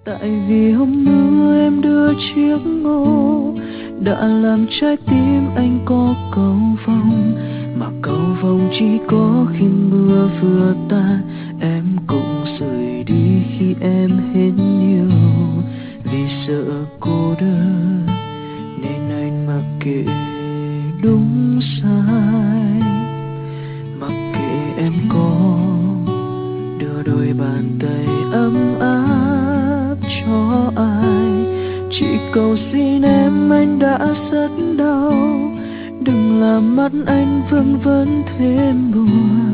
Tại vì hôm nữa em đưa chiếc ô đã làm trái tim anh có cầu vồng, mà cầu vồng chỉ có khi mưa vừa tan em cũng rời đi khi em hết nhiều. Vì sợ cô đơn nên anh mặc kệ đúng sai, mặc kệ em có đưa đôi bàn tay ấm áp cho ai. Chỉ cầu xin em, anh đã rất đau, đừng làm mắt anh vương vấn thêm buồn.